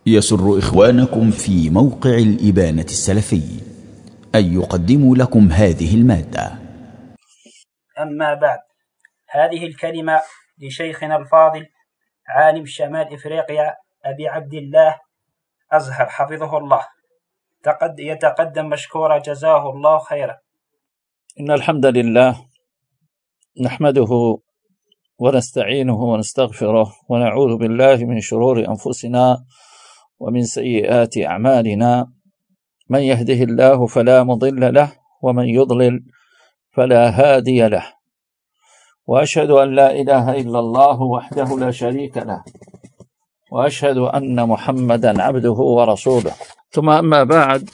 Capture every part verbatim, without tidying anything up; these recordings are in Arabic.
يسر إخوانكم في موقع الإبانة السلفي أن يقدموا لكم هذه المادة. أما بعد، هذه الكلمة لشيخنا الفاضل عالم شمال إفريقيا أبي عبد الله أزهر حفظه الله، يتقدم مشكورا جزاه الله خيرا. إن الحمد لله نحمده ونستعينه ونستغفره ونعوذ بالله من شرور أنفسنا ومن سيئات أعمالنا، من يهده الله فلا مضل له ومن يضلل فلا هادي له، وأشهد أن لا إله إلا الله وحده لا شريك له، وأشهد أن محمدا عبده ورسوله، ثم أما بعد،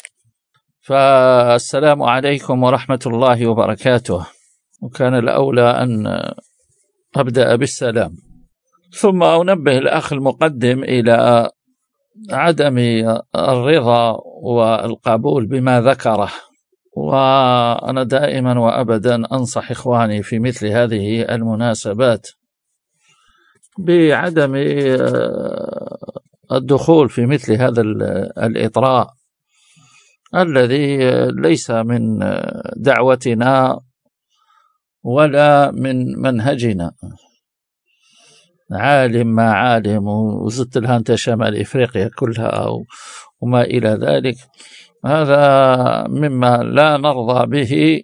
فالسلام عليكم ورحمة الله وبركاته. وكان الأولى أن أبدأ بالسلام، ثم أنبه الأخ المقدم إلى عدم الرضا والقبول بما ذكره. وأنا دائما وأبدا أنصح إخواني في مثل هذه المناسبات بعدم الدخول في مثل هذا الإطراء الذي ليس من دعوتنا ولا من منهجنا. عالم ما عالم، وزدت لها أنت شمال إفريقيا كلها وما إلى ذلك، هذا مما لا نرضى به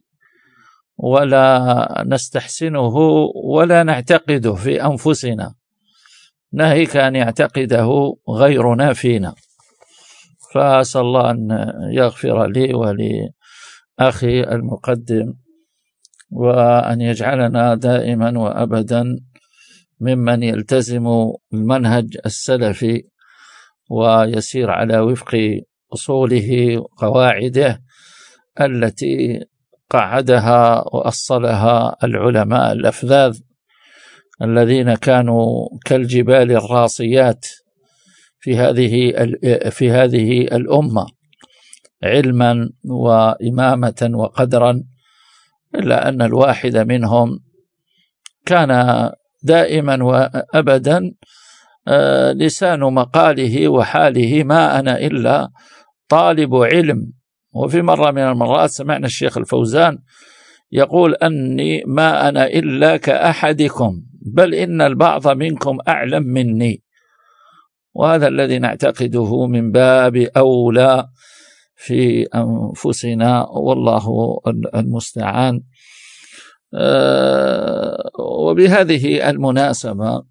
ولا نستحسنه ولا نعتقده في أنفسنا، ناهيك أن يعتقده غيرنا فينا. فأسأل الله أن يغفر لي ولأخي المقدم، وأن يجعلنا دائما وأبدا ممن يلتزم المنهج السلفي ويسير على وفق أصوله وقواعده التي قعدها وأصلها العلماء الأفذاذ الذين كانوا كالجبال الراسيات في هذه في هذه الأمة علما وإمامة وقدرا، إلا أن الواحد منهم كان دائما وأبدا لسان مقاله وحاله ما أنا إلا طالب علم. وفي مرة من المرات سمعنا الشيخ الفوزان يقول أني ما أنا إلا كأحدكم، بل إن البعض منكم أعلم مني. وهذا الذي نعتقده من باب أولى في أنفسنا، والله المستعان. وبهذه المناسبة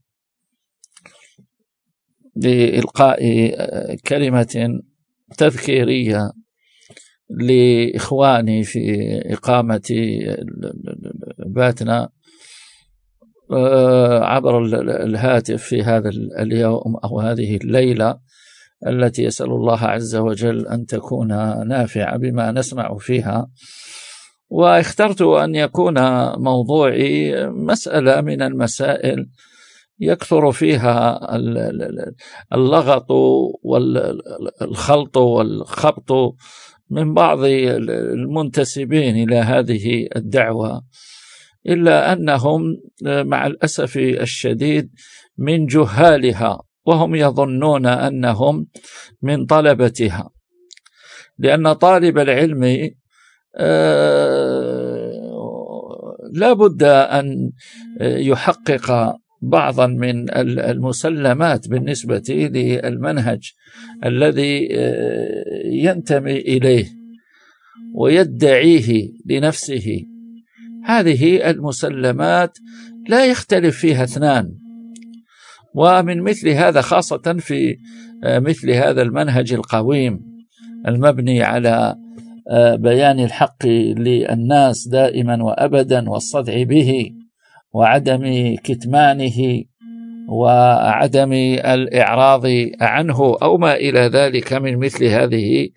بإلقاء كلمة تذكيرية لإخواني في إقامة باتنا عبر الهاتف في هذا اليوم أو هذه الليلة التي يسأل الله عز وجل أن تكون نافعة بما نسمع فيها. واخترت أن يكون موضوعي مسألة من المسائل يكثر فيها اللغط والخلط والخبط من بعض المنتسبين إلى هذه الدعوة، إلا أنهم مع الأسف الشديد من جهالها، وهم يظنون أنهم من طلبتها، لأن طالب العلم لا بد أن يحقق بعضا من المسلمات بالنسبة للمنهج الذي ينتمي إليه ويدعيه لنفسه. هذه المسلمات لا يختلف فيها اثنان، ومن مثل هذا خاصة في مثل هذا المنهج القويم المبني على بيان الحق للناس دائما وأبدا والصدع به وعدم كتمانه وعدم الإعراض عنه أو ما إلى ذلك من مثل هذه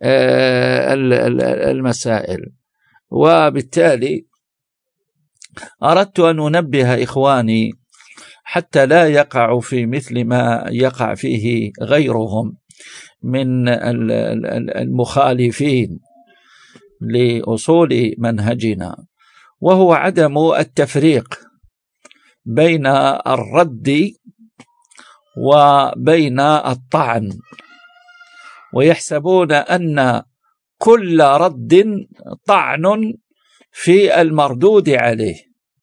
المسائل. وبالتالي أردت أن أنبه إخواني حتى لا يقع في مثل ما يقع فيه غيرهم من المخالفين لأصول منهجنا، وهو عدم التفريق بين الرد وبين الطعن، ويحسبون أن كل رد طعن في المردود عليه.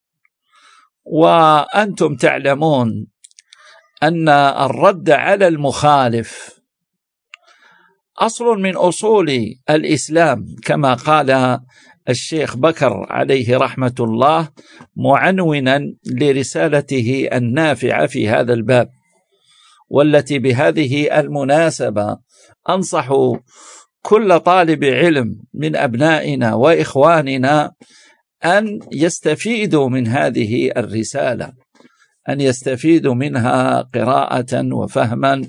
وأنتم تعلمون أن الرد على المخالف أصل من أصول الإسلام، كما قال الشيخ بكر عليه رحمة الله معنونا لرسالته النافعة في هذا الباب، والتي بهذه المناسبة أنصح كل طالب علم من أبنائنا وإخواننا أن يستفيدوا من هذه الرسالة، أن يستفيدوا منها قراءة وفهما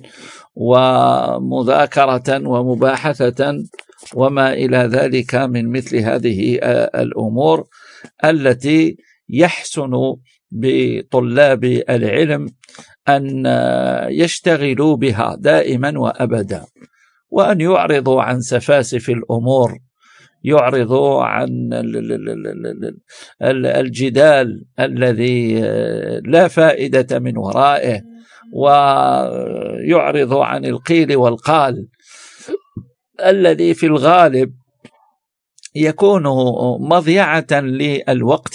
ومذاكرة ومباحثة وما إلى ذلك من مثل هذه الأمور التي يحسن بطلاب العلم أن يشتغلوا بها دائما وأبدا، وأن يعرضوا عن سفاسف الأمور، يعرضوا عن الجدال الذي لا فائدة من ورائه، ويعرضوا عن القيل والقال الذي في الغالب يكون مضيعة للوقت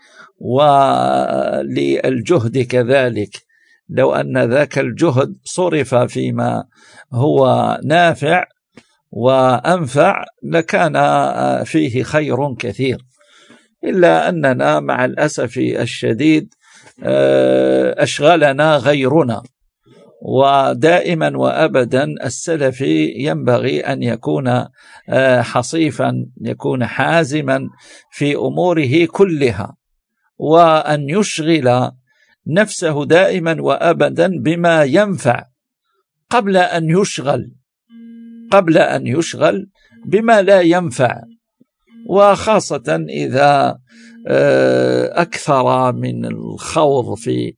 وللجهد كذلك. لو أن ذاك الجهد صرف فيما هو نافع وأنفع لكان فيه خير كثير، إلا أننا مع الأسف الشديد أشغلنا غيرنا. ودائما وأبدا السلفي ينبغي أن يكون حصيفا، يكون حازما في أموره كلها، وأن يشغل نفسه دائما وأبدا بما ينفع قبل أن يشغل قبل أن يشغل بما لا ينفع. وخاصة إذا أكثر من الخوض في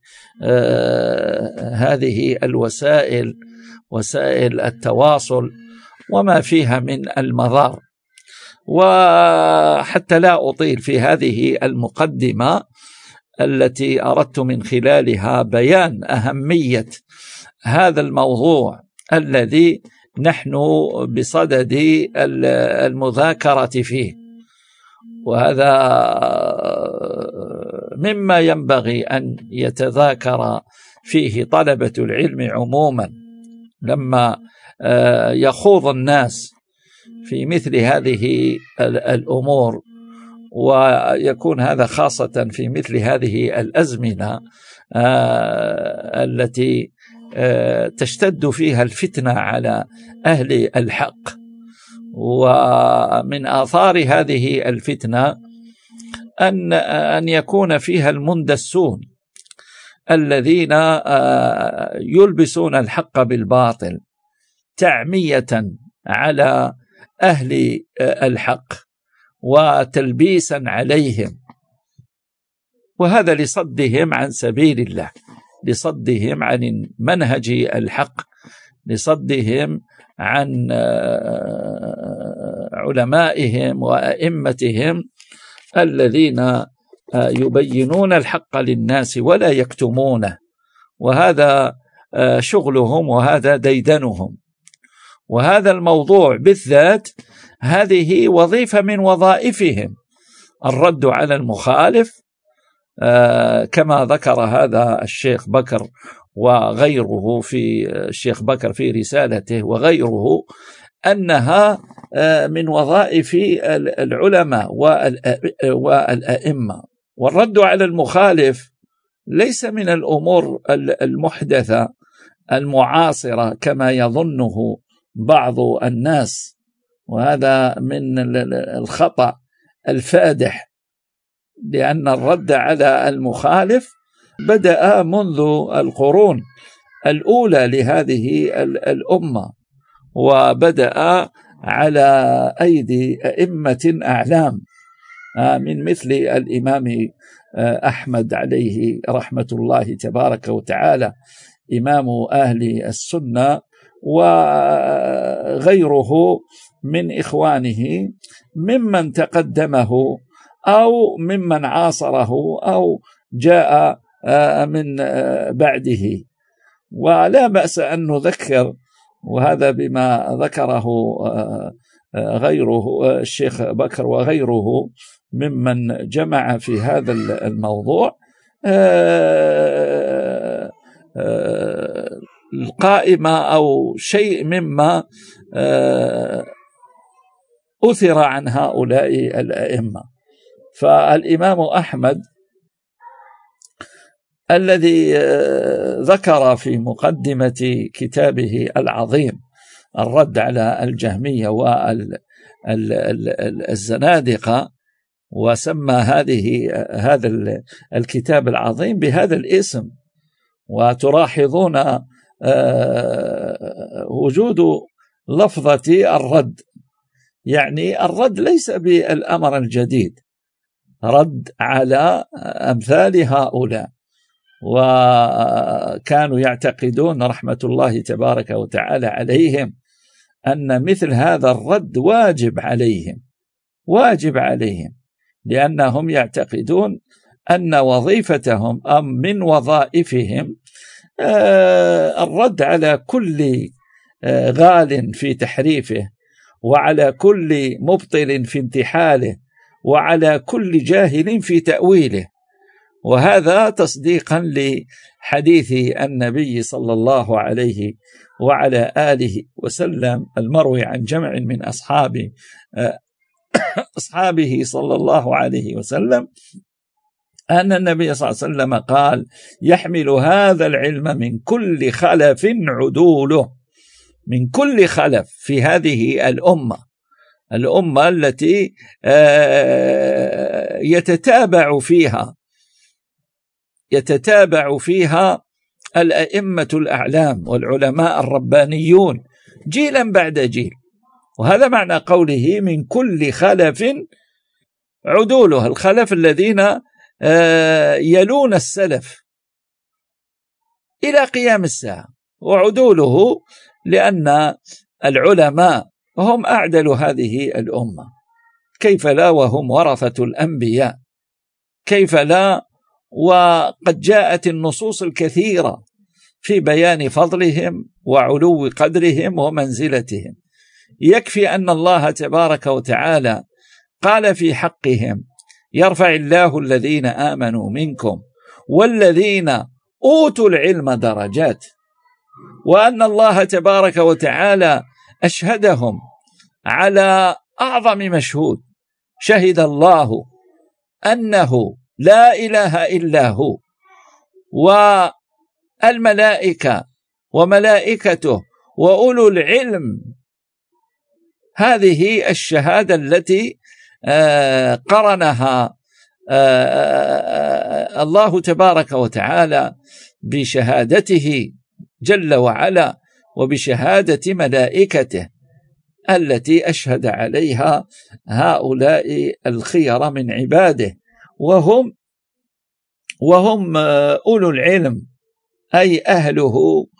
هذه الوسائل، وسائل التواصل وما فيها من المضار. وحتى لا أطيل في هذه المقدمة التي أردت من خلالها بيان أهمية هذا الموضوع الذي نحن بصدد المذاكرة فيه، وهذا مما ينبغي أن يتذاكر فيه طلبة العلم عموما لما يخوض الناس في مثل هذه الأمور، ويكون هذا خاصة في مثل هذه الأزمنة التي تشتد فيها الفتنة على أهل الحق. ومن آثار هذه الفتنة أن أن يكون فيها المندسون الذين يلبسون الحق بالباطل تعمية على أهل الحق وتلبيسا عليهم، وهذا لصدهم عن سبيل الله، لصدهم عن منهج الحق، لصدهم عن علمائهم وأئمتهم الذين يبينون الحق للناس ولا يكتمونه، وهذا شغلهم وهذا ديدنهم. وهذا الموضوع بالذات هذه وظيفة من وظائفهم، الرد على المخالف، كما ذكر هذا الشيخ بكر وغيره في الشيخ بكر في رسالته وغيره، أنها من وظائف العلماء والأئمة. والرد على المخالف ليس من الأمور المحدثة المعاصرة كما يظنه بعض الناس، وهذا من الخطأ الفادح، لأن الرد على المخالف بدأ منذ القرون الأولى لهذه الأمة، وبدأ على أيدي أئمة أعلام من مثل الإمام أحمد عليه رحمة الله تبارك وتعالى، إمام أهل السنة، وغيره من إخوانه ممن تقدمه أو ممن عاصره أو جاء من بعده. ولا بأس أن نذكر، وهذا بما ذكره غيره الشيخ بكر وغيره ممن جمع في هذا الموضوع، القائمة أو شيء مما أثر عن هؤلاء الأئمة. فالإمام أحمد الذي ذكر في مقدمة كتابه العظيم الرد على الجهمية والزنادقة، وسمى هذه هذا الكتاب العظيم بهذا الاسم، وتلاحظون وجود لفظة الرد، يعني الرد ليس بالأمر الجديد، رد على أمثال هؤلاء. وكانوا يعتقدون رحمة الله تبارك وتعالى عليهم أن مثل هذا الرد واجب عليهم، واجب عليهم، لأنهم يعتقدون أن وظيفتهم أم من وظائفهم الرد على كل غال في تحريفه، وعلى كل مبطل في انتحاله، وعلى كل جاهل في تأويله. وهذا تصديقا لحديث النبي صلى الله عليه وعلى آله وسلم المروي عن جمع من أصحابه أصحابه صلى الله عليه وسلم أن النبي صلى الله عليه وسلم قال: يحمل هذا العلم من كل خلف عدوله، من كل خلف في هذه الأمة، الأمة التي يتتابع فيها يتتابع فيها الأئمة الأعلام والعلماء الربانيون جيلا بعد جيل. وهذا معنى قوله من كل خلف عدوله، الخلف الذين يلون السلف إلى قيام الساعة، وعدوله لأن العلماء هم أعدل هذه الأمة، كيف لا وهم ورثة الأنبياء، كيف لا وقد جاءت النصوص الكثيرة في بيان فضلهم وعلو قدرهم ومنزلتهم. يكفي أن الله تبارك وتعالى قال في حقهم: يرفع الله الذين آمنوا منكم والذين أوتوا العلم درجات، وأن الله تبارك وتعالى أشهدهم على أعظم مشهود، شهد الله أنه لا إله إلا هو، والملائكة وملائكته وأولو العلم. هذه الشهادة التي قرنها الله تبارك وتعالى بشهادته جل وعلا وبشهادة ملائكته التي أشهد عليها هؤلاء الخير من عباده، وهم وهم أولو العلم، أي أهله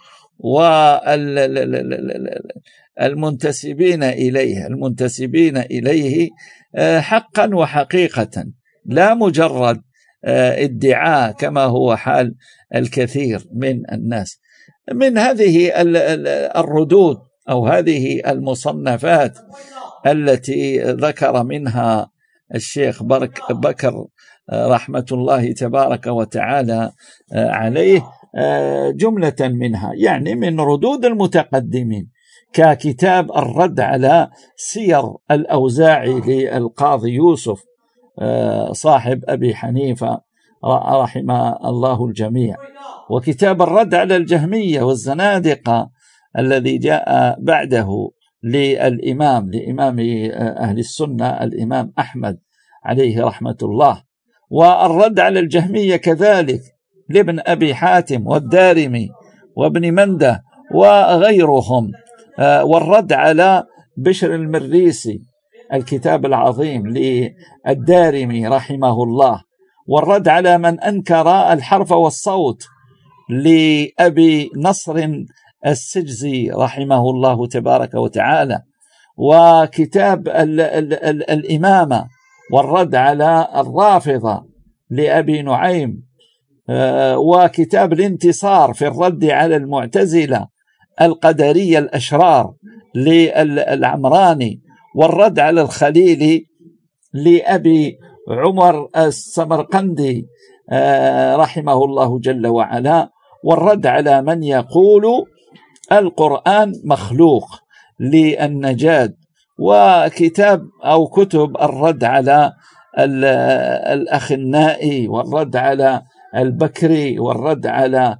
والمنتسبين إليه المنتسبين إليه حقا وحقيقة، لا مجرد ادعاء كما هو حال الكثير من الناس. من هذه الردود أو هذه المصنفات التي ذكر منها الشيخ بكر رحمة الله تبارك وتعالى عليه جملة منها، يعني من ردود المتقدمين، ككتاب الرد على سير الأوزاعي للقاضي يوسف صاحب أبي حنيفة رحمه الله الجميع، وكتاب الرد على الجهمية والزنادقة الذي جاء بعده للإمام لإمام أهل السنة الإمام أحمد عليه رحمة الله، والرد على الجهمية كذلك لابن أبي حاتم والدارمي وابن منده وغيرهم، والرد على بشر المريسي الكتاب العظيم للدارمي رحمه الله، والرد على من أنكر الحرف والصوت لأبي نصر السجزي رحمه الله تبارك وتعالى، وكتاب ال ال ال الإمامة والرد على الرافضة لأبي نعيم وكتاب الانتصار في الرد على المعتزلة القدرية الأشرار للعمراني، والرد على الخليلي لأبي عمر السمرقندي رحمه الله جل وعلا، والرد على من يقول القرآن مخلوق للنجاد، وكتاب أو كتب الرد على الأخنائي، والرد على البكري، والرد على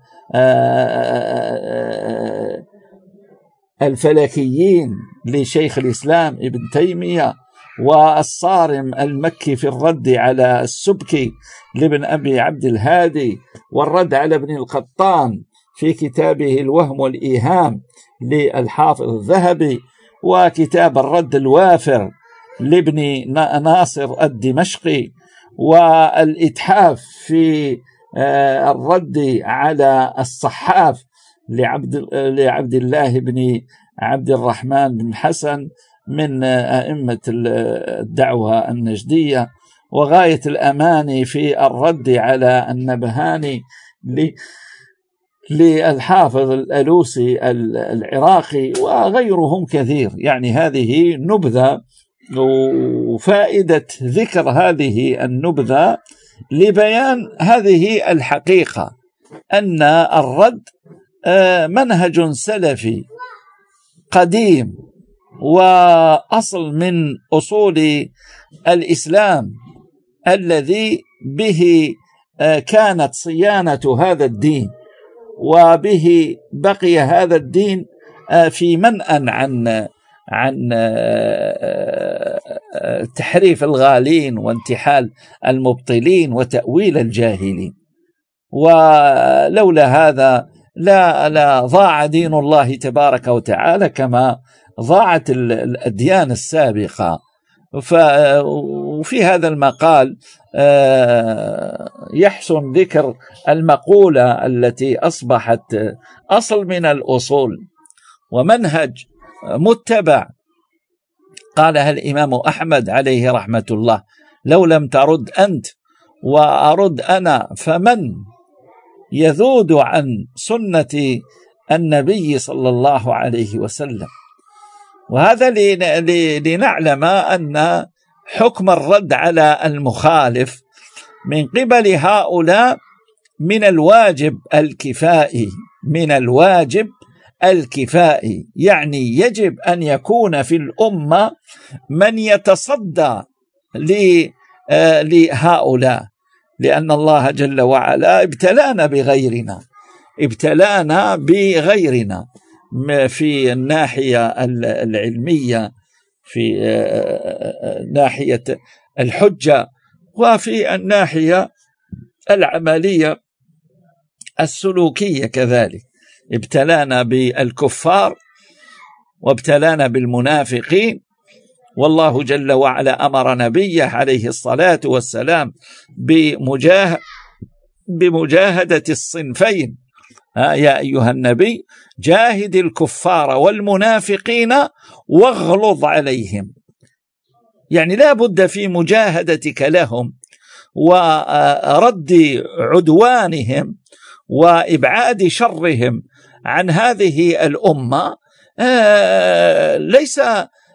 الفلكيين لشيخ الإسلام ابن تيمية، والصارم المكي في الرد على السبكي لابن أبي عبد الهادي، والرد على ابن القطان في كتابه الوهم والإيهام للحافظ الذهبي، وكتاب الرد الوافر لابن ناصر الدمشقي، والإتحاف في الرد على الصحاف لعبد, لعبد الله بن عبد الرحمن بن حسن من أئمة الدعوة النجدية، وغاية الأماني في الرد على النبهاني للحافظ الألوسي العراقي، وغيرهم كثير. يعني هذه نبذة، وفائدة ذكر هذه النبذة لبيان هذه الحقيقة، أن الرد منهج سلفي قديم وأصل من أصول الإسلام الذي به كانت صيانة هذا الدين، وبه بقي هذا الدين في منأى عن عن تحريف الغالين وانتحال المبطلين وتأويل الجاهلين. ولولا هذا لا لا ضاع دين الله تبارك وتعالى كما ضاعت الأديان السابقة. وفي هذا المقال يحسن ذكر المقولة التي أصبحت أصل من الأصول ومنهج متبع، قالها الإمام أحمد عليه رحمة الله: لو لم ترد أنت وأرد أنا فمن يذود عن سنة النبي صلى الله عليه وسلم. وهذا لنعلم أن حكم الرد على المخالف من قبل هؤلاء من الواجب الكفائي، من الواجب الكفائي، يعني يجب أن يكون في الأمة من يتصدى لهؤلاء، لأن الله جل وعلا ابتلانا بغيرنا ابتلانا بغيرنا في الناحية العلمية، في ناحية الحجة، وفي الناحية العملية السلوكية كذلك. ابتلانا بالكفار وابتلانا بالمنافقين، والله جل وعلا أمر نبيه عليه الصلاة والسلام بمجاه بمجاهدة الصنفين: يا أيها النبي جاهد الكفار والمنافقين واغلظ عليهم. يعني لا بد في مجاهدتك لهم ورد عدوانهم وإبعاد شرهم عن هذه الأمة، ليس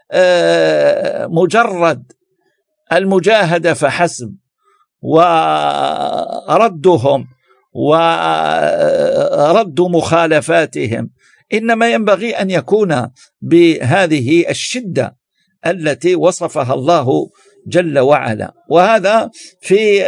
مجرد المجاهدة فحسب وردهم ورد مخالفاتهم، إنما ينبغي أن يكون بهذه الشدة التي وصفها الله جل وعلا، وهذا في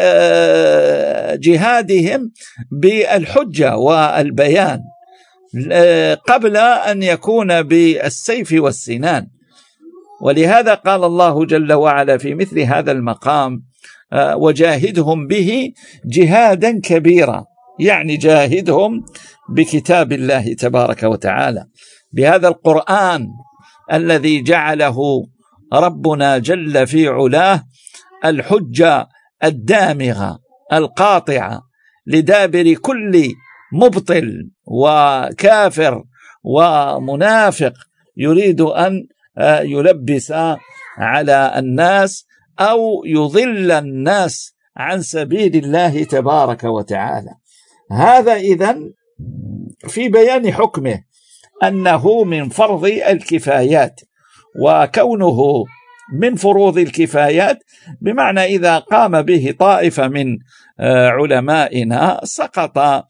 جهادهم بالحجة والبيان قبل أن يكون بالسيف والسنان. ولهذا قال الله جل وعلا في مثل هذا المقام: وجاهدهم به جهادا كبيرا، يعني جاهدهم بكتاب الله تبارك وتعالى، بهذا القرآن الذي جعله ربنا جل في علاه الحجة الدامغة القاطعة لدابر كل مبطل وكافر ومنافق يريد أن يلبس على الناس أو يضل الناس عن سبيل الله تبارك وتعالى. هذا إذن في بيان حكمه أنه من فرض الكفايات، وكونه من فروض الكفايات بمعنى إذا قام به طائفة من علمائنا سقط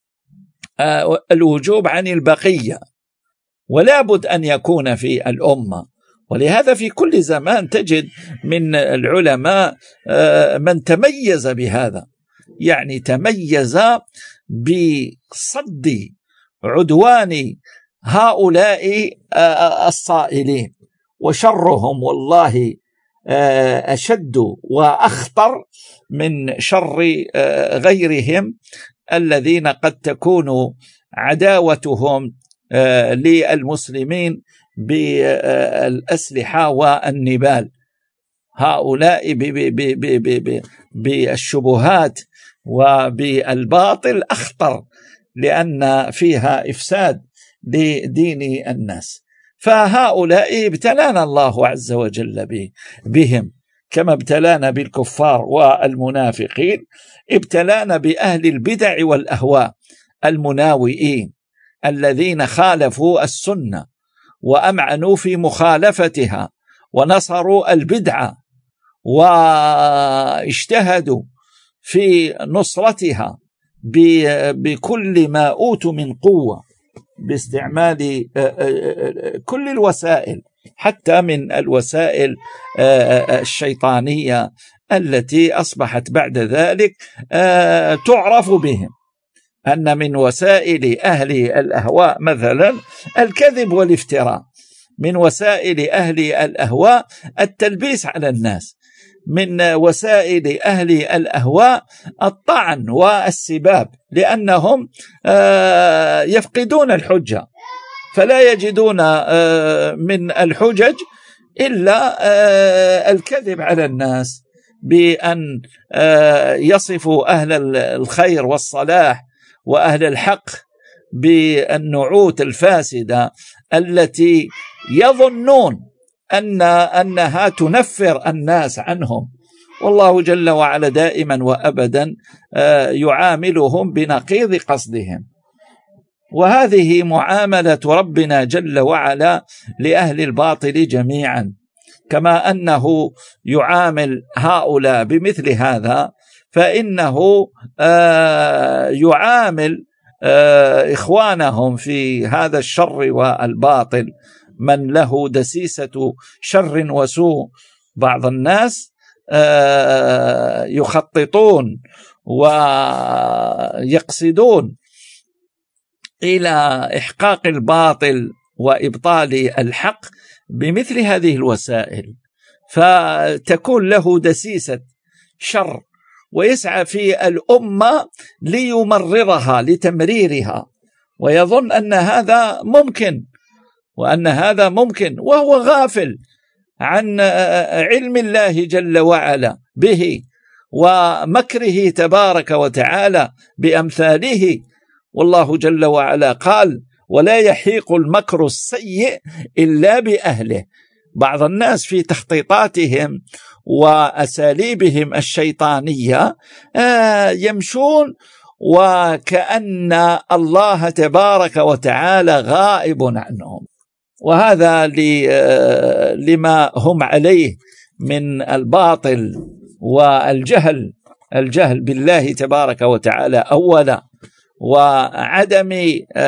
الوجوب عن البقية، ولا بد أن يكون في الأمة. ولهذا في كل زمان تجد من العلماء من تميز بهذا، يعني تميز بصد عدوان هؤلاء الصائلين، وشرهم والله أشد وأخطر من شر غيرهم الذين قد تكون عداوتهم للمسلمين بالأسلحة والنبال. هؤلاء بالشبهات وبالباطل أخطر، لأن فيها إفساد لدين الناس. فهؤلاء ابتلانا الله عز وجل بهم كما ابتلانا بالكفار والمنافقين، ابتلانا بأهل البدع والأهواء المناوئين الذين خالفوا السنة وأمعنوا في مخالفتها ونصروا البدعة واجتهدوا في نصرتها بكل ما أوتوا من قوة، باستعمال كل الوسائل حتى من الوسائل الشيطانية التي أصبحت بعد ذلك تعرف بهم. أن من وسائل أهل الأهواء مثلا الكذب والافتراء، من وسائل أهل الأهواء التلبيس على الناس، من وسائل أهل الأهواء الطعن والسباب، لأنهم يفقدون الحجة فلا يجدون من الحجج إلا الكذب على الناس، بأن يصفوا أهل الخير والصلاح وأهل الحق بالنعوت الفاسدة التي يظنون أن أنها تنفر الناس عنهم، والله جل وعلا دائما وأبدا يعاملهم بنقيض قصدهم. وهذه معاملة ربنا جل وعلا لأهل الباطل جميعا، كما أنه يعامل هؤلاء بمثل هذا، فإنه يعامل إخوانهم في هذا الشر والباطل من له دسيسة شر وسوء. بعض الناس يخططون ويقصدون إلى إحقاق الباطل وإبطال الحق بمثل هذه الوسائل، فتكون له دسيسة شر ويسعى في الأمة ليمررها لتمريرها، ويظن أن هذا ممكن وأن هذا ممكن وهو غافل عن علم الله جل وعلا به ومكره تبارك وتعالى بأمثاله. والله جل وعلا قال: ولا يحيق المكر السيء إلا بأهله. بعض الناس في تخطيطاتهم وأساليبهم الشيطانية يمشون وكأن الله تبارك وتعالى غائب عنهم، وهذا لما هم عليه من الباطل والجهل، الجهل بالله تبارك وتعالى أولا، وعدم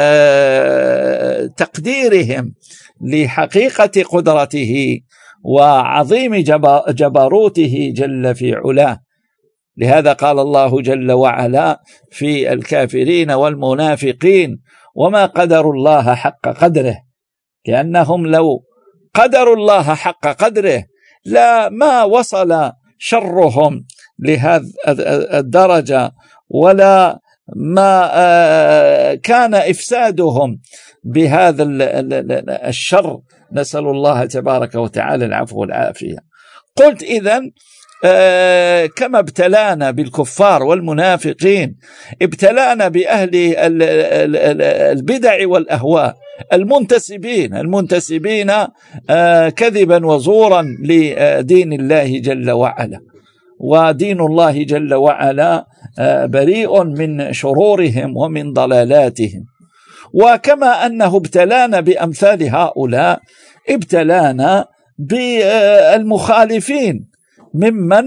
تقديرهم لحقيقة قدرته وعظيم جبروته جل في علاه. لهذا قال الله جل وعلا في الكافرين والمنافقين: وما قدروا الله حق قدره، لأنهم لو قدروا الله حق قدره لا ما وصل شرهم لهذه الدرجة، ولا ما كان إفسادهم بهذا الشر. نسأل الله تبارك وتعالى العفو والعافية. قلت إذن كما ابتلانا بالكفار والمنافقين ابتلانا بأهل البدع والأهواء المنتسبين المنتسبين كذبا وزورا لدين الله جل وعلا. ودين الله جل وعلا بريء من شرورهم ومن ضلالاتهم. وكما أنه ابتلانا بأمثال هؤلاء ابتلانا بالمخالفين ممن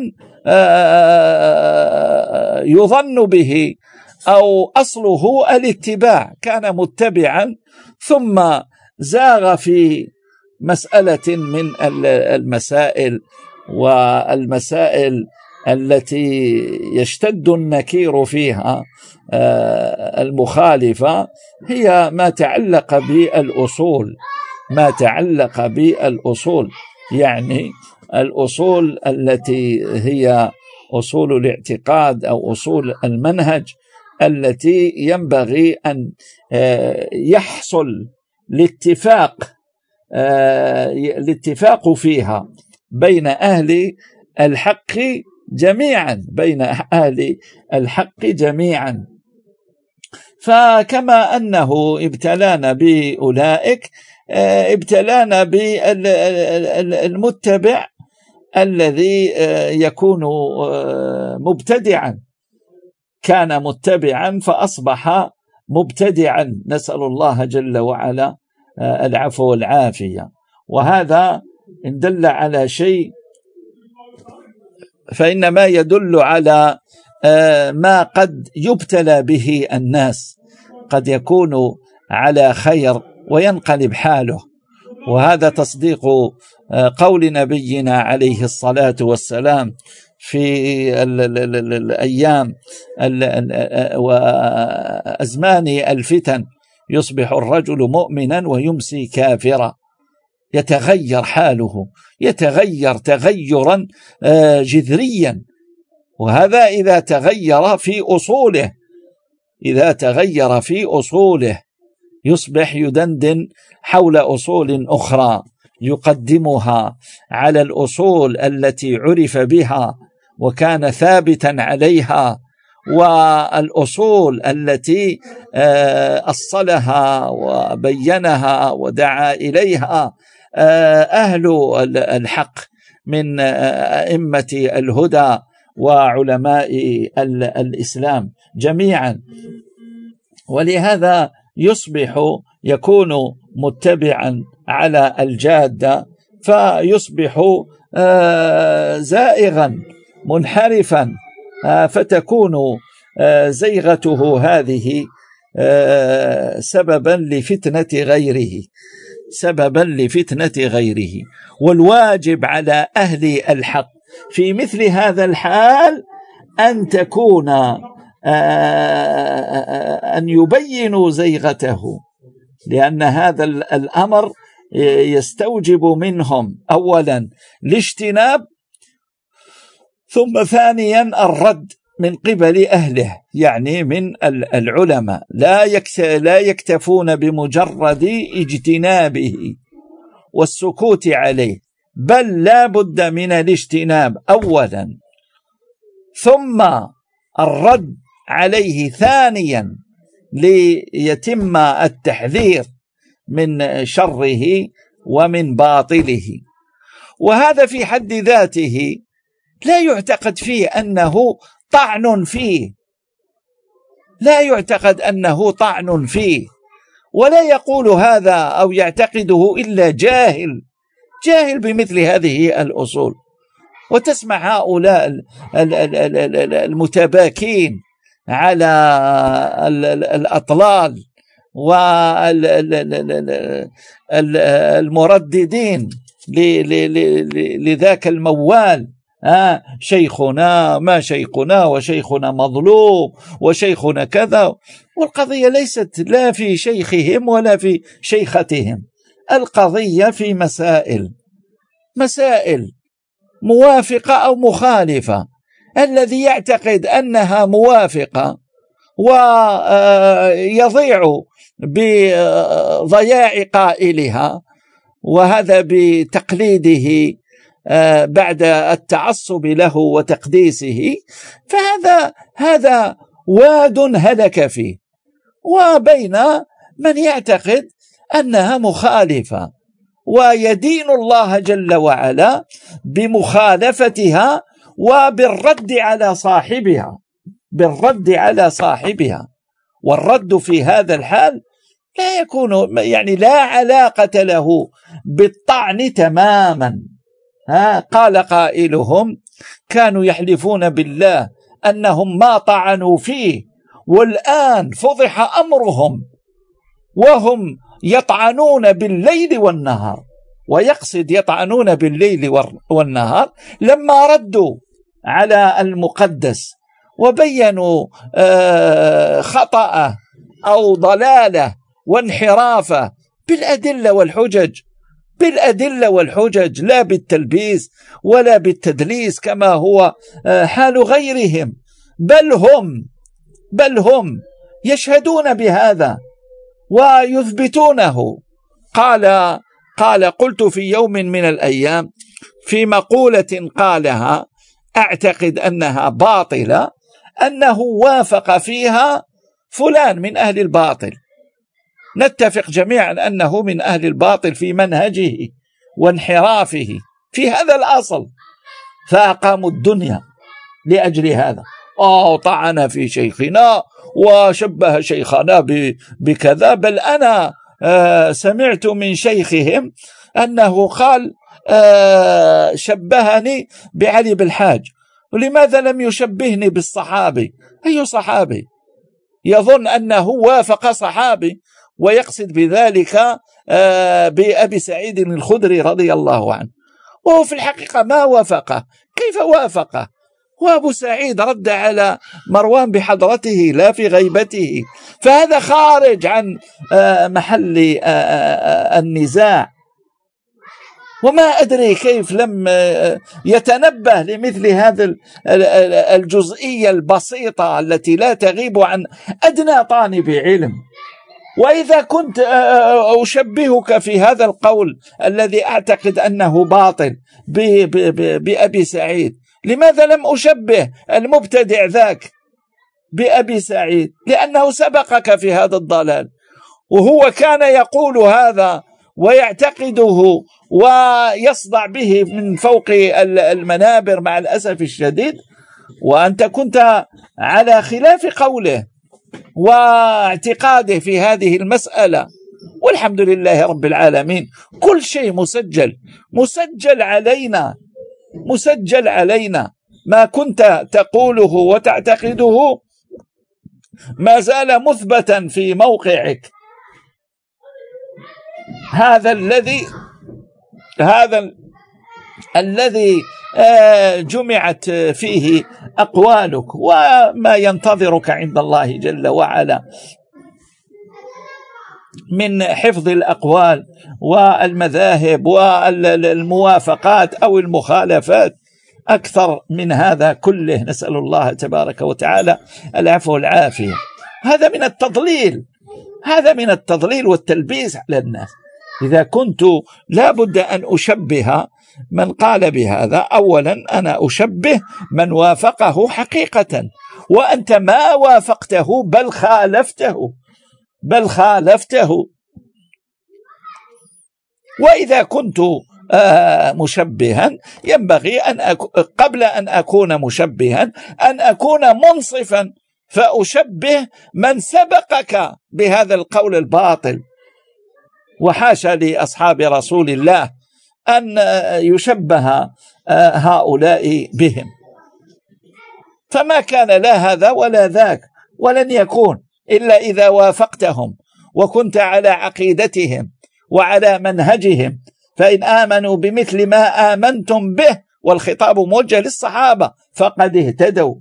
يظن به أو أصله الاتباع، كان متبعا ثم زاغ في مسألة من المسائل، والمسائل التي يشتد النكير فيها المخالفة هي ما تعلق بالأصول، ما تعلق بالأصول يعني الأصول التي هي أصول الاعتقاد أو أصول المنهج التي ينبغي أن يحصل الاتفاق الاتفاق فيها بين أهل الحق جميعا، بين أهل الحق جميعا. فكما أنه ابتلانا بأولئك ابتلانا بالمتبع الذي يكون مبتدعا، كان متبعا فأصبح مبتدعا، نسأل الله جل وعلا العفو والعافية. وهذا إن دل على شيء فإنما يدل على ما قد يبتلى به الناس، قد يكون على خير وينقلب حاله. وهذا تصديق قول نبينا عليه الصلاة والسلام في الأيام وأزمان الفتن يصبح الرجل مؤمنا ويمسي كافرا، يتغير حاله، يتغير تغيرا جذريا. وهذا إذا تغير في أصوله، إذا تغير في أصوله يصبح يدندن حول أصول أخرى يقدمها على الأصول التي عرف بها وكان ثابتا عليها، والأصول التي أصلها وبينها ودعا إليها أهل الحق من أئمة الهدى وعلماء الإسلام جميعا. ولهذا يصبح يكون متبعا على الجادة، فيصبح زائغا منحرفا، فتكون زيغته هذه سببا لفتنة غيره، سببا لفتنة غيره. والواجب على أهل الحق في مثل هذا الحال أن تكون أن يبينوا زيغته، لأن هذا الأمر يستوجب منهم أولا الاجتناب، ثم ثانيا الرد من قبل أهله، يعني من العلماء لا يكتفون بمجرد اجتنابه والسكوت عليه، بل لا بد من الاجتناب أولا ثم الرد عليه ثانيا ليتم التحذير من شره ومن باطله. وهذا في حد ذاته لا يعتقد فيه أنه طعن فيه، لا يعتقد أنه طعن فيه، ولا يقول هذا أو يعتقده إلا جاهل، جاهل بمثل هذه الأصول. وتسمع هؤلاء المتباكين على الأطلال والمرددين لذاك الموال، آه شيخنا ما شيخنا وشيخنا مظلوم وشيخنا كذا. والقضية ليست لا في شيخهم ولا في شيختهم، القضية في مسائل مسائل موافقة أو مخالفة. الذي يعتقد أنها موافقة ويضيع بضياع قائلها، وهذا بتقليده بعد التعصب له وتقديسه، فهذا هذا واد هلك فيه. وبين من يعتقد أنها مخالفة ويدين الله جل وعلا بمخالفتها وبالرد على صاحبها، بالرد على صاحبها. والرد في هذا الحال لا يكون يعني لا علاقة له بالطعن تماما. ها قال قائلهم: كانوا يحلفون بالله أنهم ما طعنوا فيه، والآن فضح أمرهم وهم يطعنون بالليل والنهار. ويقصد يطعنون بالليل والنهار لما ردوا على المقدس وبينوا خطأه أو ضلاله وانحرافه بالأدلة والحجج، بالأدلة والحجج، لا بالتلبيس ولا بالتدليس كما هو حال غيرهم، بل هم بل هم يشهدون بهذا ويثبتونه. قال قال قلت في يوم من الأيام في مقولة قالها أعتقد أنها باطلة، أنه وافق فيها فلان من أهل الباطل، نتفق جميعا أنه من أهل الباطل في منهجه وانحرافه في هذا الأصل، فأقاموا الدنيا لأجل هذا. آه طعن في شيخنا وشبه شيخنا بكذا، بل أنا آه سمعت من شيخهم أنه قال آه شبهني بعلي بالحاج، ولماذا لم يشبهني بالصحابي؟ أي صحابي؟ يظن أنه وافق صحابي ويقصد بذلك آه بأبي سعيد الخدري رضي الله عنه، وهو في الحقيقة ما وافقه. كيف وافقه؟ وأبو سعيد رد على مروان بحضرته لا في غيبته، فهذا خارج عن محل النزاع. وما أدري كيف لم يتنبه لمثل هذه الجزئية البسيطة التي لا تغيب عن أدنى طالب علم. وإذا كنت أشبهك في هذا القول الذي أعتقد أنه باطل بأبي سعيد، لماذا لم أشبه المبتدع ذاك بأبي سعيد؟ لأنه سبقك في هذا الضلال، وهو كان يقول هذا ويعتقده ويصدع به من فوق المنابر مع الأسف الشديد، وأنت كنت على خلاف قوله واعتقاده في هذه المسألة. والحمد لله رب العالمين، كل شيء مسجل مسجل علينا مسجل علينا. ما كنت تقوله وتعتقده ما زال مثبتا في موقعك. هذا الذي هذا الذي جمعت فيه أقوالك وما ينتظرك عند الله جل وعلا من حفظ الأقوال والمذاهب والموافقات أو المخالفات أكثر من هذا كله. نسأل الله تبارك وتعالى العفو والعافية. هذا من التضليل هذا من التضليل والتلبيس على الناس. إذا كنت لا بد أن أشبه من قال بهذا، أولا أنا أشبه من وافقه حقيقة، وأنت ما وافقته بل خالفته بل خالفته. وإذا كنت آه مشبها ينبغي أن أك... قبل أن أكون مشبها أن أكون منصفا، فأشبه من سبقك بهذا القول الباطل. وحاشا لأصحاب رسول الله أن يشبه هؤلاء بهم، فما كان لا هذا ولا ذاك، ولن يكون إلا إذا وافقتهم وكنت على عقيدتهم وعلى منهجهم. فإن آمنوا بمثل ما آمنتم به، والخطاب موجه للصحابة، فقد اهتدوا.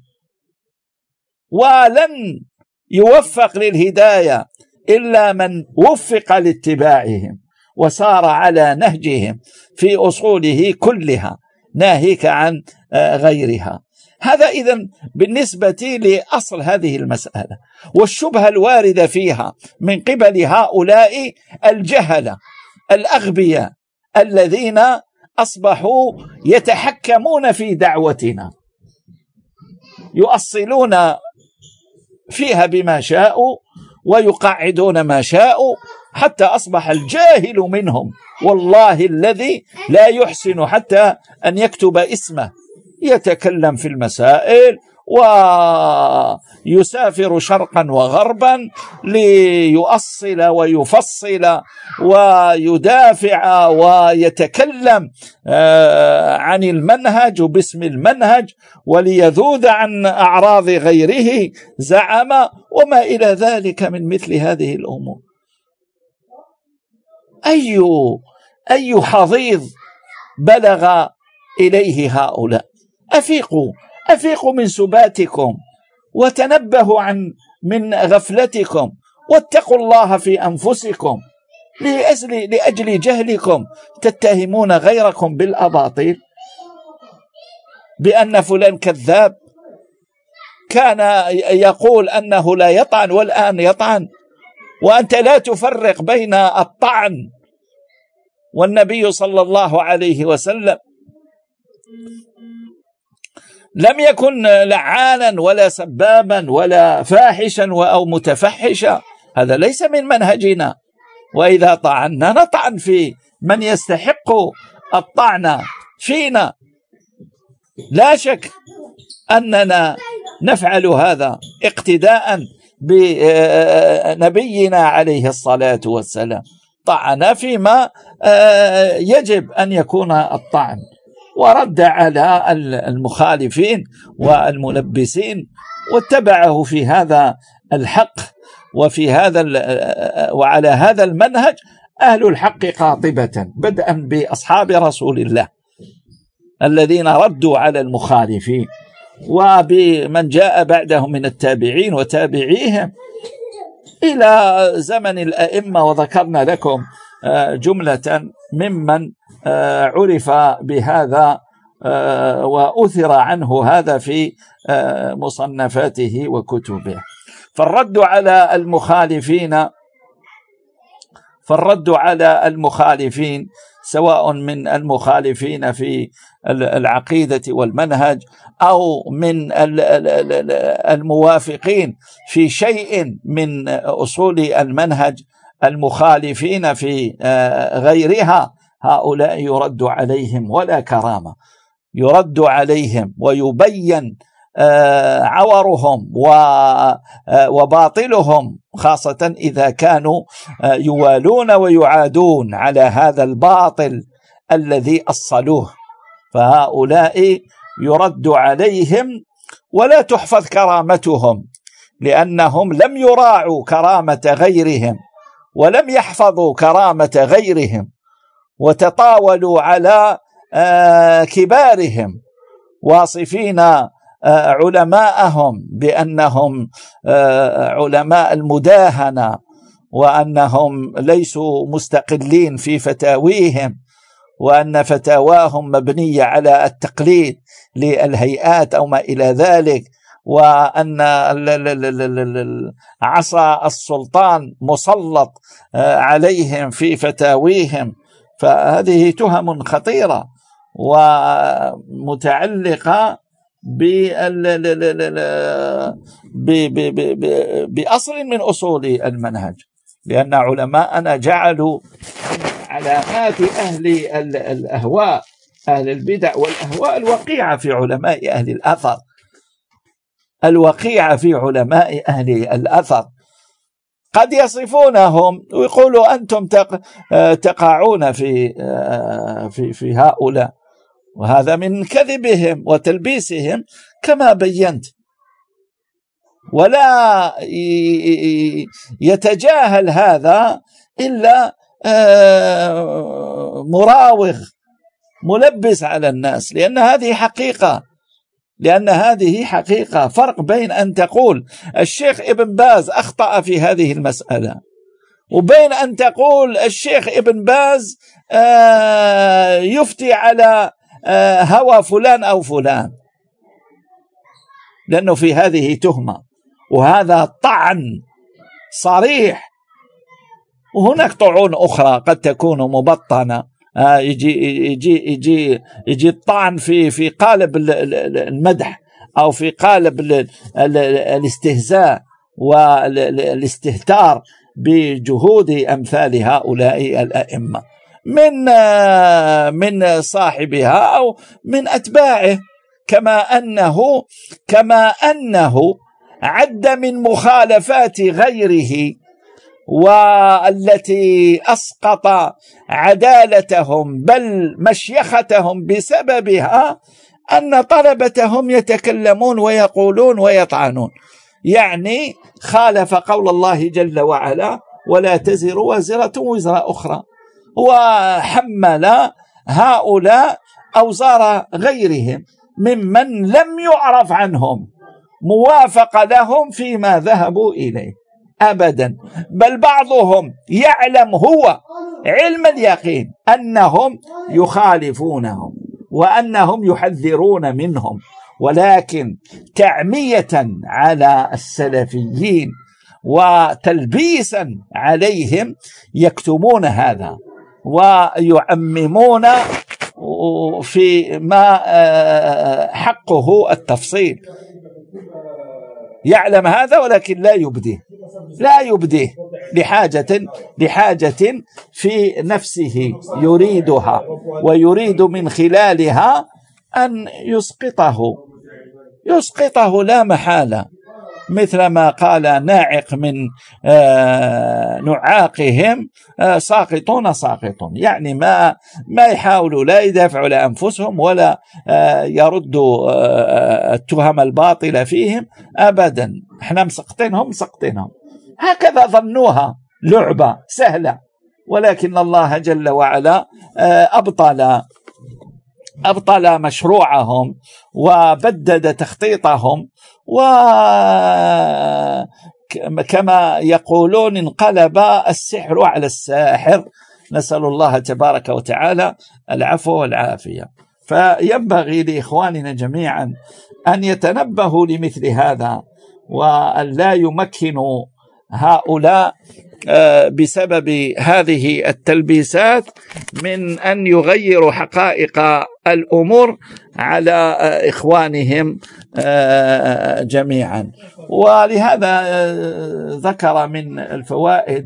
ولن يوفق للهداية إلا من وفق لاتباعهم وسار على نهجهم في أصوله كلها، ناهيك عن غيرها. هذا إذن بالنسبة لأصل هذه المسألة. والشبهة الواردة فيها من قبل هؤلاء الجهلة الأغبياء الذين أصبحوا يتحكمون في دعوتنا، يؤصلون فيها بما شاءوا ويقعدون ما شاءوا، حتى أصبح الجاهل منهم والله الذي لا يحسن حتى أن يكتب اسمه يتكلم في المسائل ويسافر شرقا وغربا ليؤصل ويفصل ويدافع ويتكلم عن المنهج وباسم المنهج وليذود عن أعراض غيره زعم، وما إلى ذلك من مثل هذه الأمور. أي أي حضيض بلغ إليه هؤلاء. أفيقوا أفيقوا من سباتكم وتنبهوا عن من غفلتكم واتقوا الله في أنفسكم. لأجل, لأجل جهلكم تتهمون غيركم بالأباطيل، بأن فلان كذاب كان يقول أنه لا يطعن والآن يطعن، وأنت لا تفرق بين الطعن. والنبي صلى الله عليه وسلم لم يكن لعانا ولا سبابا ولا فاحشا أو متفحشا، هذا ليس من منهجنا. وإذا طعنا نطعن في من يستحق الطعن فينا، لا شك أننا نفعل هذا اقتداء بنبينا عليه الصلاة والسلام، طعن فيما يجب أن يكون الطعن، ورد على المخالفين والملبسين، واتبعه في هذا الحق وفي هذا وعلى هذا المنهج أهل الحق قاطبة، بدءا بأصحاب رسول الله الذين ردوا على المخالفين، وبمن جاء بعدهم من التابعين وتابعيهم إلى زمن الأئمة. وذكرنا لكم جملة ممن عرف بهذا وأثر عنه هذا في مصنفاته وكتبه. فالرد على المخالفين فالرد على المخالفين سواء من المخالفين في العقيدة والمنهج أو من الموافقين في شيء من أصول المنهج المخالفين في غيرها، هؤلاء يرد عليهم ولا كرامة، يرد عليهم ويبين عورهم وباطلهم، خاصة إذا كانوا يوالون ويعادون على هذا الباطل الذي أصلوه، فهؤلاء يرد عليهم ولا تحفظ كرامتهم، لأنهم لم يراعوا كرامة غيرهم ولم يحفظوا كرامة غيرهم، وتطاولوا على كبارهم واصفين علماءهم بأنهم علماء المداهنة، وأنهم ليسوا مستقلين في فتاويهم، وأن فتاواهم مبنية على التقليد للهيئات أو ما إلى ذلك، وأن عصا السلطان مسلط عليهم في فتاويهم. فهذه تهم خطيرة ومتعلقة بأصل من أصول المنهج، لأن علماءنا جعلوا علامات أهل الأهواء أهل البدع والأهواء الوقيعة في علماء أهل الأثر الوقيعة في علماء أهل الأثر قد يصفونهم ويقولوا أنتم تقعون في في في هؤلاء، وهذا من كذبهم وتلبيسهم كما بينت. ولا يتجاهل هذا إلا مراوغ ملبس على الناس، لأن هذه حقيقة لأن هذه حقيقة. فرق بين أن تقول الشيخ ابن باز أخطأ في هذه المسألة، وبين أن تقول الشيخ ابن باز يفتي على هوى فلان أو فلان، لأنه في هذه تهمة وهذا طعن صريح. وهناك طعون أخرى قد تكون مبطنة، يجي يجي يجي يجي الطعن في في قالب المدح أو في قالب الاستهزاء والاستهتار بجهود أمثال هؤلاء الأئمة من من صاحبها أو من أتباعه، كما أنه كما أنه عد من مخالفات غيره والتي أسقط عدالتهم بل مشيختهم بسببها أن طلبتهم يتكلمون ويقولون ويطعنون. يعني خالف قول الله جل وعلا ولا تزر وازرة وزر أخرى، وحمل هؤلاء أوزار غيرهم ممن لم يعرف عنهم موافق لهم فيما ذهبوا إليه أبدا، بل بعضهم يعلم هو علم اليقين أنهم يخالفونهم وأنهم يحذرون منهم، ولكن تعمية على السلفيين وتلبيسا عليهم يكتمون هذا ويعممون في ما حقه التفصيل. يعلم هذا ولكن لا يبديه لا يبديه لحاجة لحاجة في نفسه يريدها، ويريد من خلالها أن يسقطه يسقطه لا محالة، مثل ما قال ناعق من نعاقهم ساقطون ساقطون. يعني ما ما يحاولوا لا يدافعوا لأنفسهم ولا يردوا التهم الباطلة فيهم أبدا، احنا مسقطينهم مسقطينهم، هكذا ظنوها لعبة سهلة، ولكن الله جل وعلا أبطل أبطل مشروعهم وبدد تخطيطهم، وكما يقولون انقلب السحر على الساحر، نسأل الله تبارك وتعالى العفو والعافية. فينبغي لإخواننا جميعا أن يتنبهوا لمثل هذا، وأن لا يمكنوا هؤلاء بسبب هذه التلبيسات من أن يغيروا حقائق الأمور على إخوانهم جميعا. ولهذا ذكر من الفوائد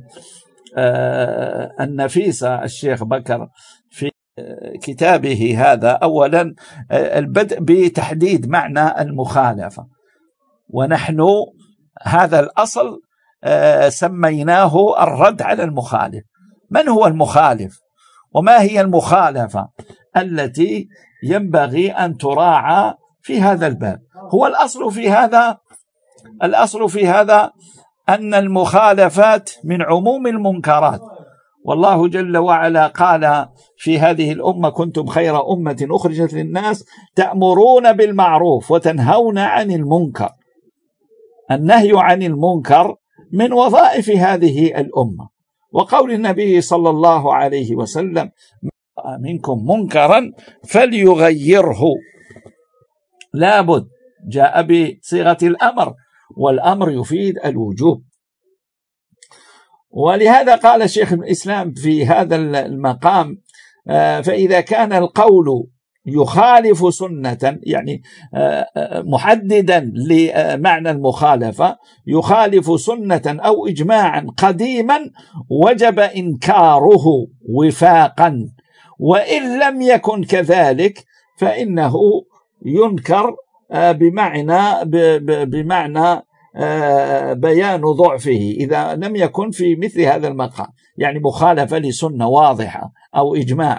النفيسة الشيخ بكر في كتابه هذا أولا البدء بتحديد معنى المخالفة، ونحن هذا الأصل سميناه الرد على المخالف. من هو المخالف وما هي المخالفة التي ينبغي أن تراعى في هذا الباب؟ هو الأصل في هذا الأصل في هذا أن المخالفات من عموم المنكرات، والله جل وعلا قال في هذه الأمة كنتم خير أمة أخرجت للناس تأمرون بالمعروف وتنهون عن المنكر. النهي عن المنكر من وظائف هذه الأمة، وقول النبي صلى الله عليه وسلم منكم منكرا فليغيره، لابد، جاء بصيغة الأمر، والأمر يفيد الوجوب. ولهذا قال شيخ الإسلام في هذا المقام فإذا كان القول يخالف سنة، يعني محددا لمعنى المخالفة، يخالف سنة أو إجماعا قديما وجب إنكاره وفاقا، وإن لم يكن كذلك فإنه ينكر بمعنى بمعنى بيان ضعفه إذا لم يكن في مثل هذا المقام، يعني مخالفة لسنة واضحة أو إجماع.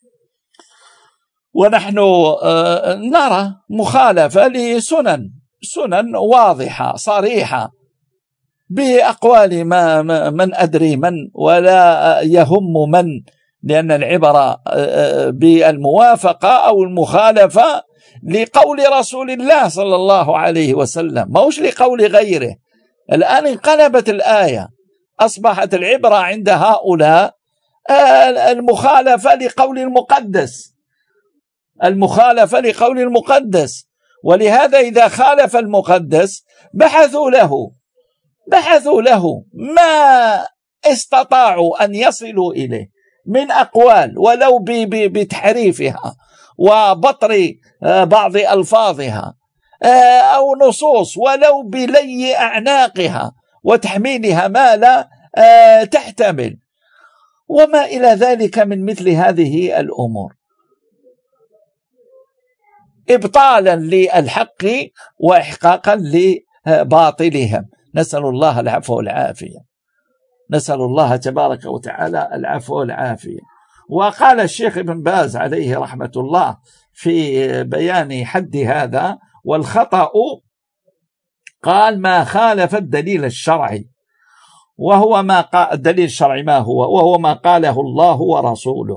ونحن نرى مخالفة لسنن سنن واضحة صريحة بأقوال ما من أدري من ولا يهم من، لأن العبرة بالموافقة أو المخالفة لقول رسول الله صلى الله عليه وسلم، ما هوش لقول غيره. الآن انقلبت الآية، أصبحت العبرة عند هؤلاء المخالفة لقول المقدس، المخالفة لقول المقدس. ولهذا إذا خالف المقدس بحثوا له بحثوا له ما استطاعوا أن يصلوا إليه من أقوال ولو بتحريفها وبطر بعض ألفاظها، أو نصوص ولو بلي أعناقها وتحميلها ما لا تحتمل، وما إلى ذلك من مثل هذه الأمور. إبطالا للحق وإحقاقا لباطلهم. نسأل الله العفو والعافية، نسأل الله تبارك وتعالى العفو والعافية. وقال الشيخ ابن باز عليه رحمة الله في بيان حد هذا والخطأ، قال ما خالف الدليل الشرعي، وهو ما قال الدليل الشرعي ما هو؟ وهو ما قاله الله ورسوله.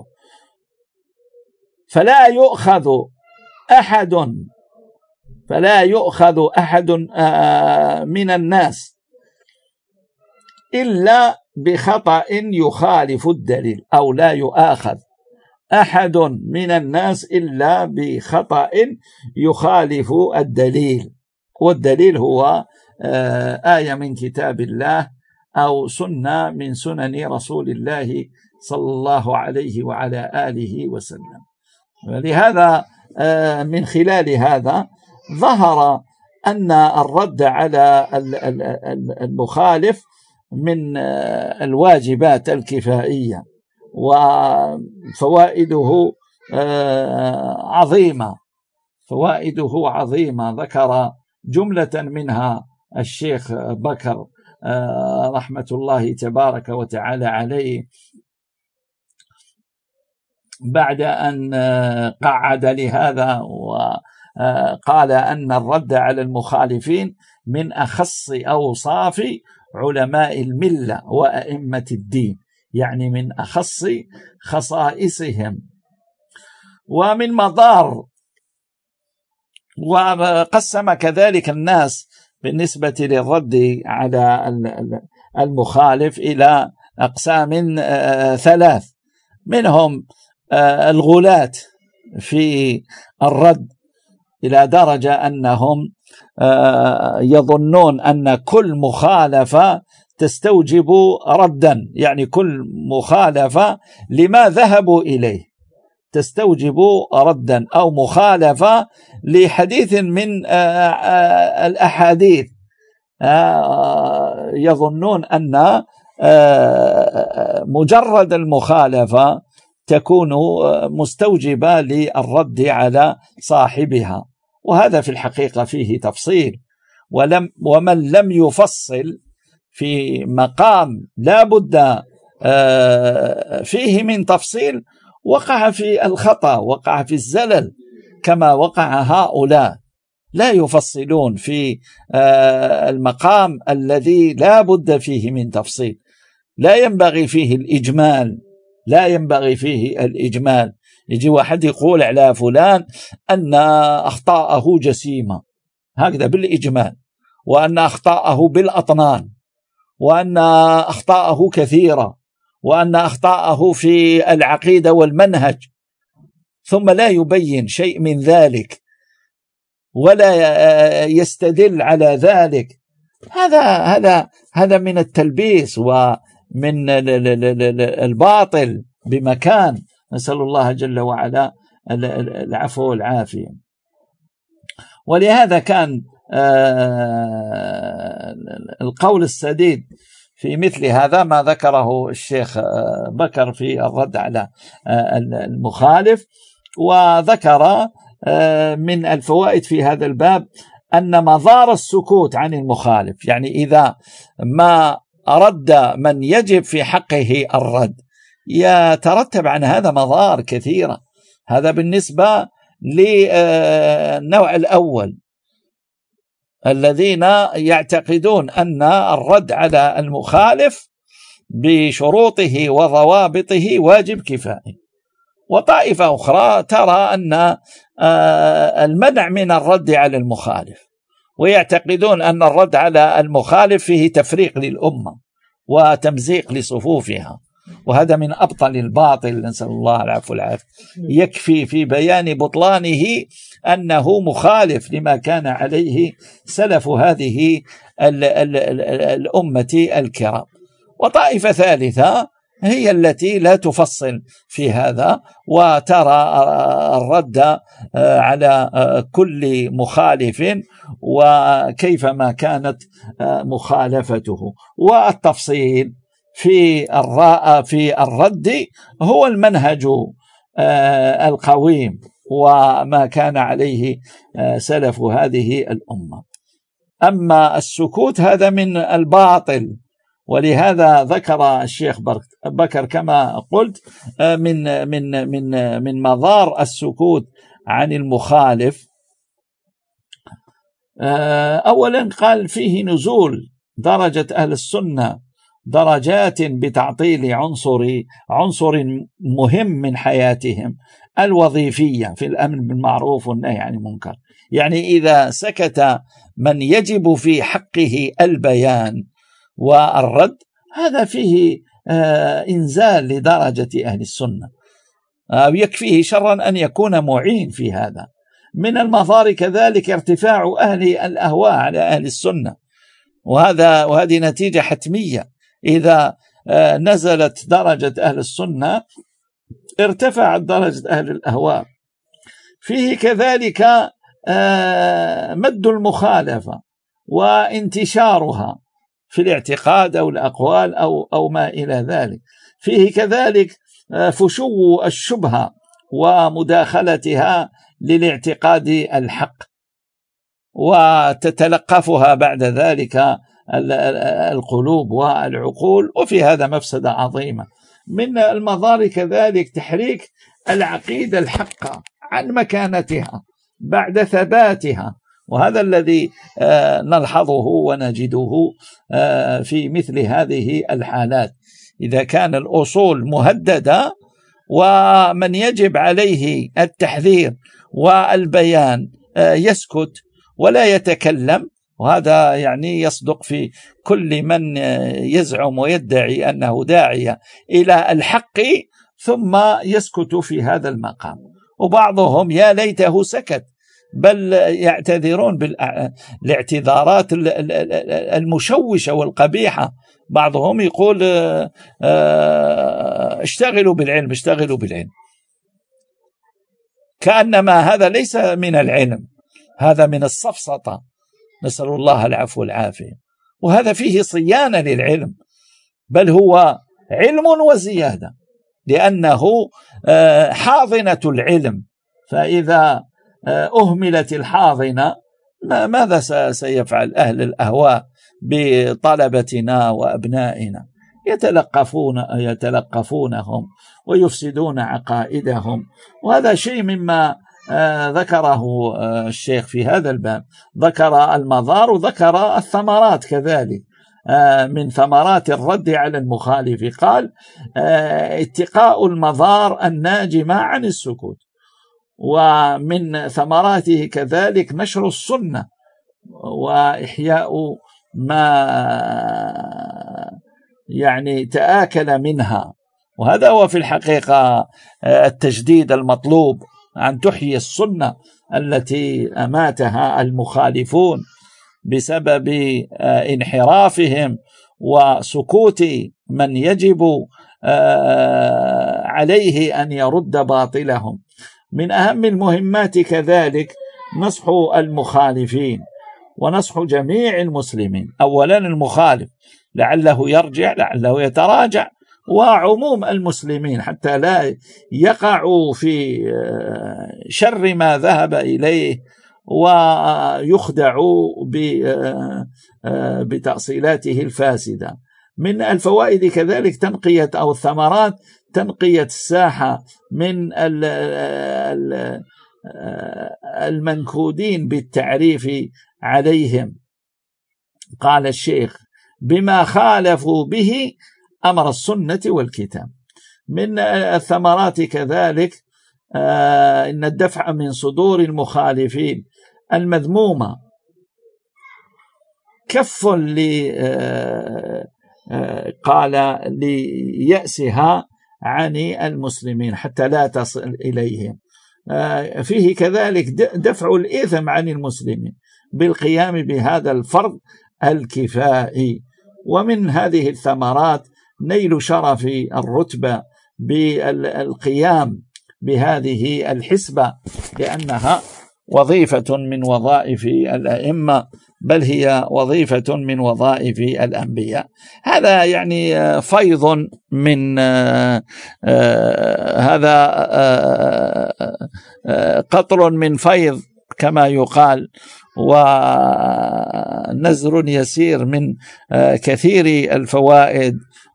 فلا يؤخذ أحد فلا يؤخذ أحد من الناس إلا بخطأ يخالف الدليل، أو لا يؤاخذ أحد من الناس إلا بخطأ يخالف الدليل، والدليل هو آية من كتاب الله أو سنة من سنن رسول الله صلى الله عليه وعلى آله وسلم. لهذا من خلال هذا ظهر أن الرد على المخالف من الواجبات الكفائية، وفوائده عظيمة فوائده عظيمة ذكر جملة منها الشيخ بكر رحمة الله تبارك وتعالى عليه بعد أن قعد لهذا، وقال أن الرد على المخالفين من أخص أوصاف علماء الملة وأئمة الدين، يعني من أخص خصائصهم ومن مضار. وقسم كذلك الناس بالنسبة للرد على المخالف إلى أقسام ثلاث، منهم الغلاة في الرد إلى درجة أنهم يظنون أن كل مخالفة تستوجب ردا، يعني كل مخالفة لما ذهبوا إليه تستوجب ردا، أو مخالفة لحديث من الأحاديث يظنون أن مجرد المخالفة تكون مستوجبة للرد على صاحبها. وهذا في الحقيقة فيه تفصيل، ولم ومن لم يفصل في مقام لا بد فيه من تفصيل وقع في الخطأ، وقع في الزلل، كما وقع هؤلاء لا يفصلون في المقام الذي لا بد فيه من تفصيل. لا ينبغي فيه الإجمال لا ينبغي فيه الإجمال يجي واحد يقول على فلان أن أخطاءه جسيمة هكذا بالإجمال، وأن أخطاءه بالأطنان، وأن أخطاءه كثيرة، وأن أخطاءه في العقيدة والمنهج، ثم لا يبين شيء من ذلك ولا يستدل على ذلك. هذا هذا هذا من التلبيس ومن الباطل بمكان. نسأل الله جل وعلا العفو والعافية. ولهذا كان القول السديد في مثل هذا ما ذكره الشيخ بكر في الرد على المخالف. وذكر من الفوائد في هذا الباب أن مضار السكوت عن المخالف، يعني إذا ما رد من يجب في حقه الرد يترتب عن هذا مضار كثيرة. هذا بالنسبة للنوع الأول الذين يعتقدون أن الرد على المخالف بشروطه وضوابطه واجب كفائي. وطائفة أخرى ترى أن المنع من الرد على المخالف، ويعتقدون أن الرد على المخالف فيه تفريق للأمة وتمزيق لصفوفها، وهذا من أبطل الباطل، نسأل الله العفو والعافية. يكفي في بيان بطلانه أنه مخالف لما كان عليه سلف هذه الأمة الكرام. وطائفة ثالثة هي التي لا تفصل في هذا، وترى الرد على كل مخالف وكيفما كانت مخالفته. والتفصيل في الراء في الرد هو المنهج القويم، وما كان عليه سلف هذه الأمة. أما السكوت هذا من الباطل، ولهذا ذكر الشيخ بكر كما قلت من من من من مضار السكوت عن المخالف. أولا قال فيه نزول درجة أهل السنة درجات بتعطيل عنصر عنصر مهم من حياتهم الوظيفية في الأمر بالمعروف والنهي عن المنكر. يعني إذا سكت من يجب في حقه البيان والرد، هذا فيه إنزال لدرجة أهل السنة، يكفيه شرا أن يكون معين في هذا. من المضار كذلك ارتفاع أهل الأهواء على أهل السنة، وهذا وهذه نتيجة حتمية. إذا نزلت درجة أهل السنة ارتفعت درجة أهل الأهواء. فيه كذلك مد المخالفة وانتشارها في الاعتقاد أو الأقوال أو أو ما إلى ذلك. فيه كذلك فشو الشبهة ومداخلتها للاعتقاد الحق وتتلقفها بعد ذلك القلوب والعقول، وفي هذا مفسدة عظيمة. من المضار كذلك تحريك العقيدة الحقة عن مكانتها بعد ثباتها، وهذا الذي نلحظه ونجده في مثل هذه الحالات. إذا كان الأصول مهددة ومن يجب عليه التحذير والبيان يسكت ولا يتكلم، وهذا يعني يصدق في كل من يزعم ويدعي أنه داعية إلى الحق ثم يسكت في هذا المقام. وبعضهم يا ليته سكت، بل يعتذرون بالاعتذارات المشوشة والقبيحة. بعضهم يقول اشتغلوا بالعلم اشتغلوا بالعلم، كأنما هذا ليس من العلم، هذا من السفسطة، نسأل الله العفو والعافية. وهذا فيه صيانة للعلم، بل هو علم وزيادة، لأنه حاضنة العلم. فإذا أهملت الحاضنة ماذا سيفعل أهل الأهواء بطلبتنا وأبنائنا؟ يتلقفون يتلقفونهم ويفسدون عقائدهم. وهذا شيء مما ذكره الشيخ في هذا الباب، ذكر المضار وذكر الثمرات كذلك. من ثمرات الرد على المخالف قال اتقاء المضار الناجمة عن السكوت، ومن ثمراته كذلك نشر السنة وإحياء ما يعني تآكل منها. وهذا هو في الحقيقة التجديد المطلوب، أن تحيي السنة التي أماتها المخالفون بسبب انحرافهم وسكوت من يجب عليه أن يرد باطلهم. من أهم المهمات كذلك نصح المخالفين ونصح جميع المسلمين. أولا المخالف لعله يرجع لعله يتراجع، وعموم المسلمين حتى لا يقعوا في شر ما ذهب إليه ويخدعوا بتأصيلاته الفاسدة. من الفوائد كذلك تنقية أو الثمرات تنقية الساحة من المنكودين بالتعريف عليهم. قال الشيخ بما خالفوا به أمر السنة والكتاب. من الثمرات كذلك إن الدفع من صدور المخالفين المذمومة كف لي قال ليأسها عن المسلمين حتى لا تصل إليهم. فيه كذلك دفع الإثم عن المسلمين بالقيام بهذا الفرض الكفائي. ومن هذه الثمرات نيل شرف الرتبة بالقيام بهذه الحسبة، لأنها وظيفة من وظائف الأئمة، بل هي وظيفة من وظائف الأنبياء. هذا يعني فيض من هذا قطر من فيض كما يقال، ونزر يسير من كثير الفوائد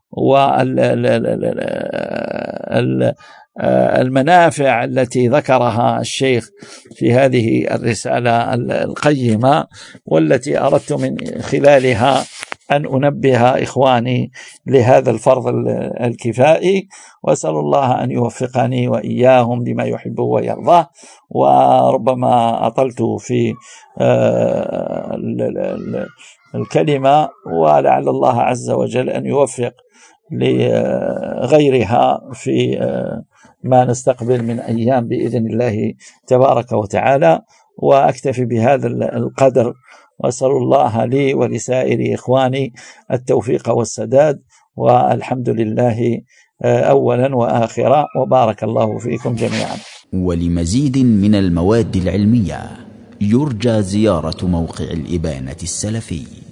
والمنافع التي ذكرها الشيخ في هذه الرسالة القيمة، والتي أردت من خلالها أن أنبه إخواني لهذا الفرض الكفائي، وأسأل الله أن يوفقني وإياهم لما يحبه ويرضاه. وربما أطلت في الكلمة، ولعل الله عز وجل أن يوفق لغيرها في ما نستقبل من أيام بإذن الله تبارك وتعالى. وأكتفي بهذا القدر، وأسأل الله لي ولسائر إخواني التوفيق والسداد، والحمد لله أولا وآخرا، وبارك الله فيكم جميعا. ولمزيد من المواد العلمية يرجى زيارة موقع الإبانة السلفي.